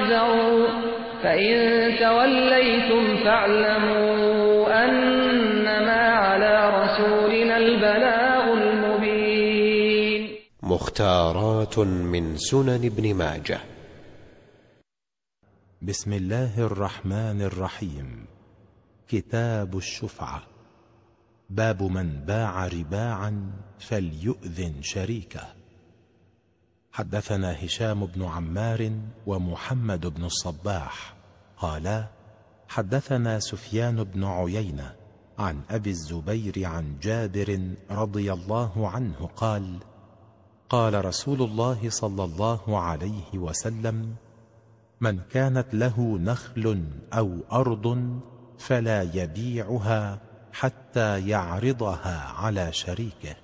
فاحذروا فإن توليتم فاعلموا أنما على رسولنا البلاغ المبين. مختارات من سنن ابن ماجه. بسم الله الرحمن الرحيم. كتاب الشفعة. باب من باع رباعا فليؤذن شريكه. حدثنا هشام بن عمار ومحمد بن الصباح قالا حدثنا سفيان بن عيينة عن أبي الزبير عن جابر رضي الله عنه قال قال رسول الله صلى الله عليه وسلم: من كانت له نخل أو أرض فلا يبيعها حتى يعرضها على شريكه.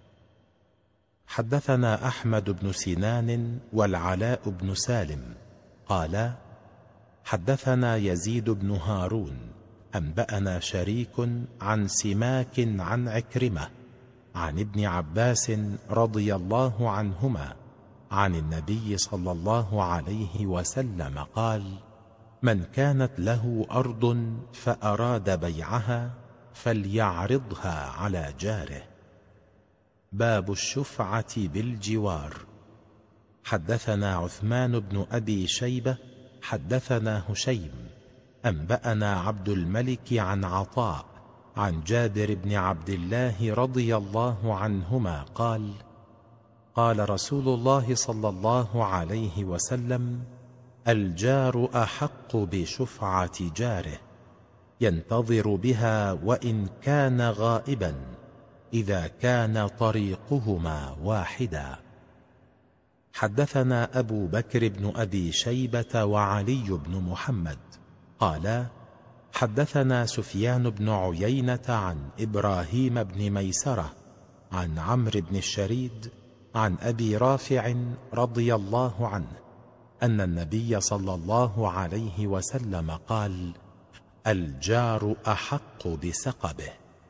حدثنا أحمد بن سنان والعلاء بن سالم قالا حدثنا يزيد بن هارون أنبأنا شريك عن سماك عن عكرمة عن ابن عباس رضي الله عنهما عن النبي صلى الله عليه وسلم قال: من كانت له أرض فأراد بيعها فليعرضها على جاره. باب الشفعة بالجوار. حدثنا عثمان بن أبي شيبة حدثنا هشيم أنبأنا عبد الملك عن عطاء عن جابر بن عبد الله رضي الله عنهما قال: قال رسول الله صلى الله عليه وسلم: الجار أحق بشفعة جاره، ينتظر بها وإن كان غائبا إذا كان طريقهما واحدا. حدثنا أبو بكر بن أبي شيبة وعلي بن محمد قالا حدثنا سفيان بن عيينة عن إبراهيم بن ميسرة عن عمرو بن الشريد عن أبي رافع رضي الله عنه أن النبي صلى الله عليه وسلم قال: الجار أحق بسقبه.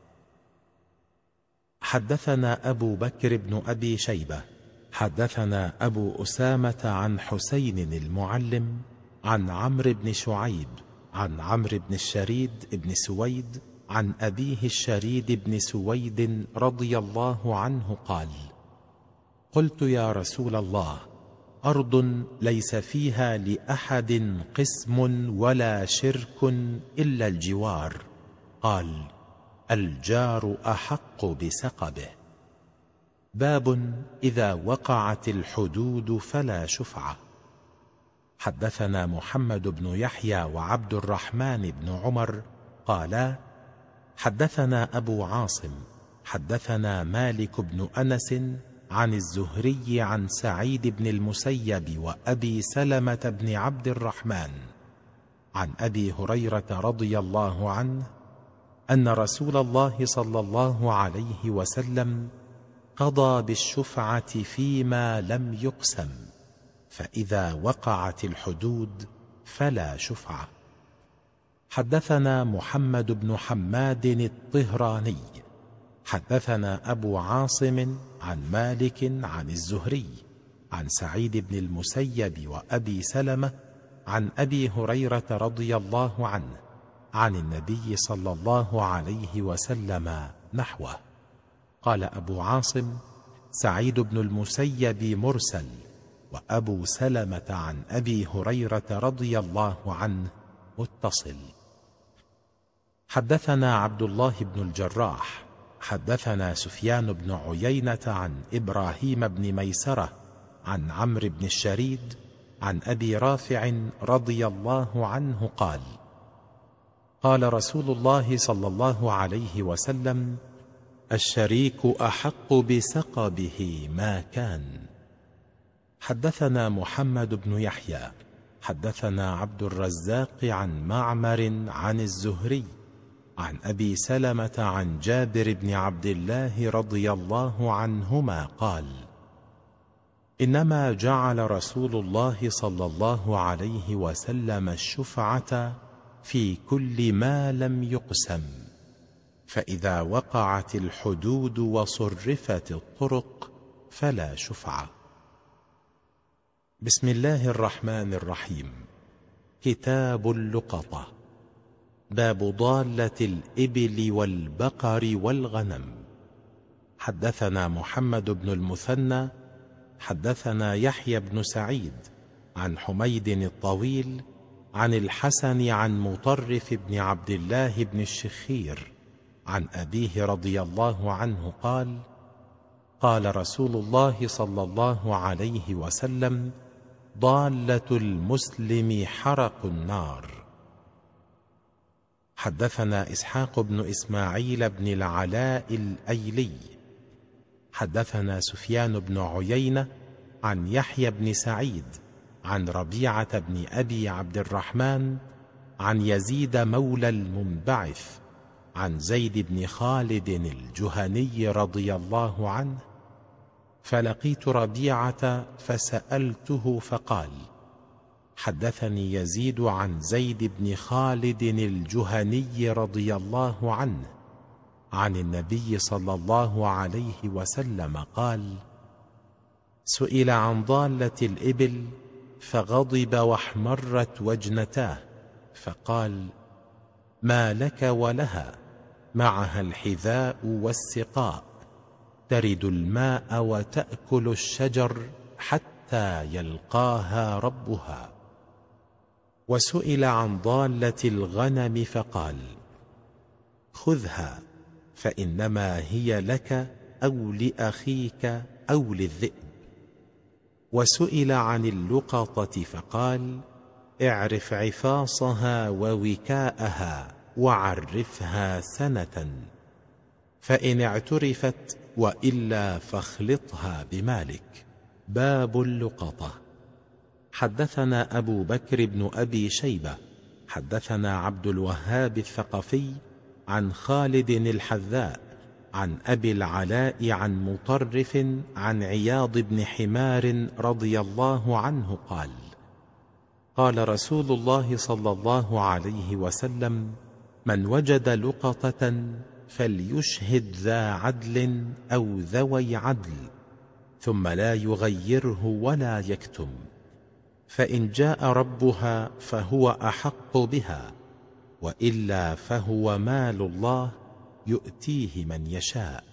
حدثنا أبو بكر بن أبي شيبة حدثنا أبو أسامة عن حسين المعلم عن عمرو بن شعيب عن عمرو بن الشريد بن سويد عن أبيه الشريد بن سويد رضي الله عنه قال: قلت يا رسول الله: أرض ليس فيها لأحد قسم ولا شرك إلا الجوار. قال: الجار أحق بسقبه. باب إذا وقعت الحدود فلا شفعة. حدثنا محمد بن يحيى وعبد الرحمن بن عمر قالا حدثنا أبو عاصم حدثنا مالك بن أنس عن الزهري عن سعيد بن المسيب وأبي سلمة بن عبد الرحمن عن أبي هريرة رضي الله عنه أن رسول الله صلى الله عليه وسلم قضى بالشفعة فيما لم يقسم، فإذا وقعت الحدود فلا شفعة. حدثنا محمد بن حماد الطهراني حدثنا أبو عاصم عن مالك عن الزهري عن سعيد بن المسيب وأبي سلمة عن أبي هريرة رضي الله عنه عن النبي صلى الله عليه وسلم نحوه. قال أبو عاصم: سعيد بن المسيب مرسل، وأبو سلمة عن أبي هريرة رضي الله عنه متصل. حدثنا عبد الله بن الجراح حدثنا سفيان بن عيينة عن إبراهيم بن ميسرة عن عمرو بن الشريد عن أبي رافع رضي الله عنه قال: قال رسول الله صلى الله عليه وسلم: الشريك أحق بسقبه ما كان. حدثنا محمد بن يحيى حدثنا عبد الرزاق عن معمر عن الزهري عن أبي سلمة عن جابر بن عبد الله رضي الله عنهما قال: إنما جعل رسول الله صلى الله عليه وسلم الشفعة في كل ما لم يقسم، فإذا وقعت الحدود وصرفت الطرق فلا شفعة. بسم الله الرحمن الرحيم. كتاب اللقطة. باب ضالة الإبل والبقر والغنم. حدثنا محمد بن المثنى حدثنا يحيى بن سعيد عن حميد الطويل عن الحسن عن مطرف بن عبد الله بن الشخير عن أبيه رضي الله عنه قال: قال رسول الله صلى الله عليه وسلم: ضالة المسلم حرق النار. حدثنا إسحاق بن إسماعيل بن العلاء الأيلي حدثنا سفيان بن عيينة عن يحيى بن سعيد عن ربيعة بن أبي عبد الرحمن عن يزيد مولى المنبعث عن زيد بن خالد الجهني رضي الله عنه: فلقيت ربيعة فسألته فقال: حدثني يزيد عن زيد بن خالد الجهني رضي الله عنه عن النبي صلى الله عليه وسلم قال: سئل عن ضالة الإبل فغضب واحمرت وجنتاه فقال: ما لك ولها؟ معها الحذاء والسقاء، ترد الماء وتأكل الشجر حتى يلقاها ربها. وسئل عن ضالة الغنم فقال: خذها فإنما هي لك أو لأخيك أو للذئب. وسئل عن اللقطة فقال: اعرف عفاصها ووكاءها وعرفها سنة، فإن اعترفت وإلا فاخلطها بمالك. باب اللقطة. حدثنا أبو بكر بن أبي شيبة حدثنا عبد الوهاب الثقفي عن خالد الحذاء عن أبي العلاء عن مطرف عن عياض بن حمار رضي الله عنه قال: قال رسول الله صلى الله عليه وسلم: من وجد لقطة فليشهد ذا عدل أو ذوي عدل، ثم لا يغيره ولا يكتم، فإن جاء ربها فهو أحق بها، وإلا فهو مال الله يؤتيه من يشاء.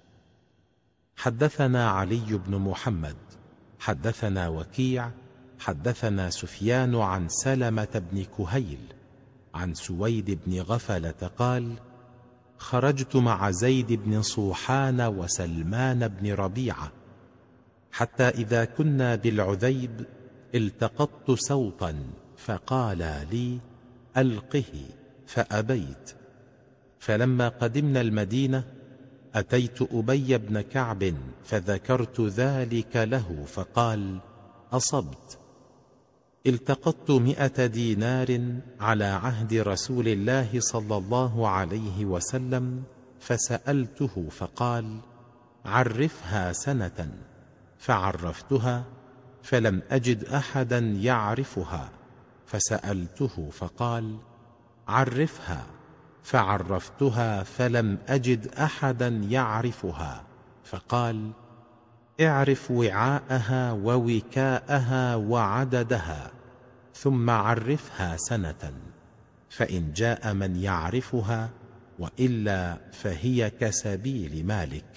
حدثنا علي بن محمد حدثنا وكيع حدثنا سفيان عن سلمة بن كهيل عن سويد بن غفلة قال: خرجت مع زيد بن صوحان وسلمان بن ربيعة، حتى إذا كنا بالعذيب التقطت سوطا فقالا لي: ألقه، فأبيت. فلما قدمنا المدينة أتيت أبي بن كعب فذكرت ذلك له فقال: أصبت. التقطت 100 دينار على عهد رسول الله صلى الله عليه وسلم، فسألته فقال: عرفها سنة، فعرفتها فلم أجد أحدا يعرفها، فسألته فقال: عرفها، فعرفتها فلم أجد أحدا يعرفها، فقال: اعرف وعاءها ووكاءها وعددها، ثم عرفها سنة، فإن جاء من يعرفها وإلا فهي كسبيل مالك.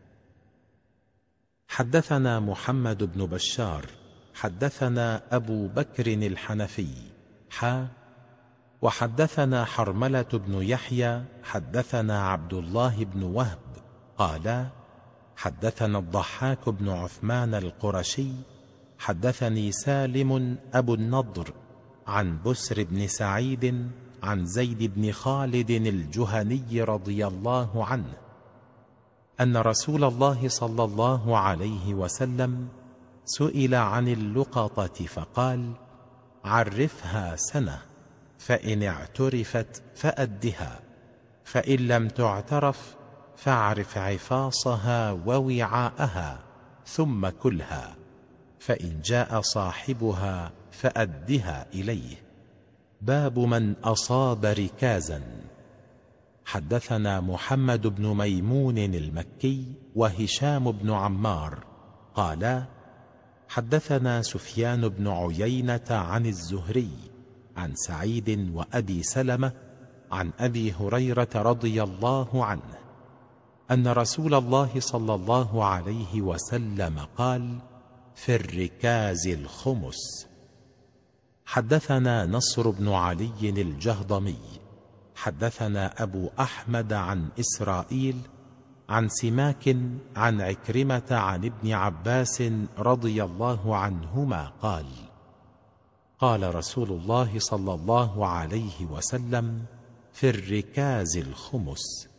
حدثنا محمد بن بشار حدثنا أبو بكر الحنفي وحدثنا حرملة بن يحيى حدثنا عبد الله بن وهب قال: حدثنا الضحاك بن عثمان القرشي حدثني سالم أبو النضر عن بسر بن سعيد عن زيد بن خالد الجهني رضي الله عنه أن رسول الله صلى الله عليه وسلم سئل عن اللقطة فقال: عرفها سنة، فإن اعترفت فأدها، فإن لم تعترف فاعرف عفاصها ووعاءها ثم كلها، فإن جاء صاحبها فأدها إليه. باب من أصاب ركازا. حدثنا محمد بن ميمون المكي وهشام بن عمار قالا: حدثنا سفيان بن عيينة عن الزهري عن سعيد وأبي سلمة عن أبي هريرة رضي الله عنه أن رسول الله صلى الله عليه وسلم قال: في الركاز الخمس. حدثنا نصر بن علي الجهضمي حدثنا أبو أحمد عن إسرائيل عن سماك عن عكرمة عن ابن عباس رضي الله عنهما قال: قال رسول الله صلى الله عليه وسلم: في الركاز الخمس.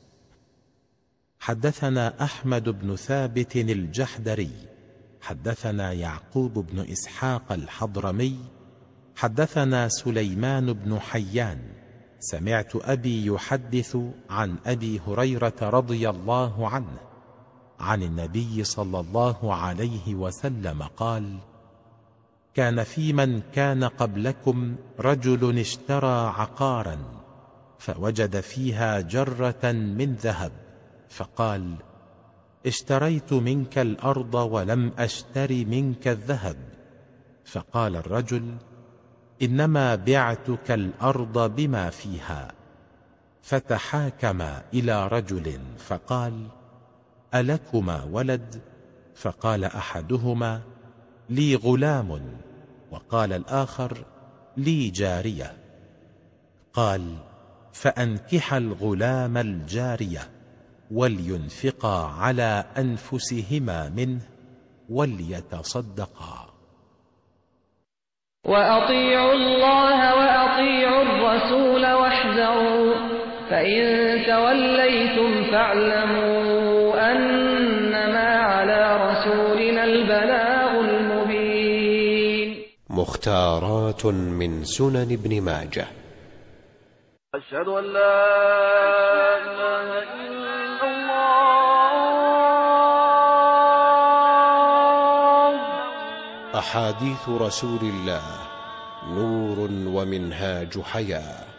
حدثنا أحمد بن ثابت الجحدري حدثنا يعقوب بن إسحاق الحضرمي حدثنا سليمان بن حيان سمعت أبي يحدث عن أبي هريرة رضي الله عنه عن النبي صلى الله عليه وسلم قال: كان في من كان قبلكم رجل اشترى عقارا فوجد فيها جرة من ذهب فقال: اشتريت منك الأرض ولم أشتر منك الذهب. فقال الرجل: إنما بعتك الأرض بما فيها. فتحاكما إلى رجل فقال: ألكما ولد؟ فقال أحدهما: لي غلام. وقال الآخر: لي جارية. قال: فأنكح الغلام الجارية ولينفقا على أنفسهما منه وليتصدقا. وأطيعوا الله وأطيعوا الرسول واحذروا، فإن توليتم فاعلموا أنما على رسولنا البلاغ المبين. مختارات من سنن ابن ماجه. أشهد أن لا إله إلا الله. أحاديث رسول الله نور ومنهاج حياة.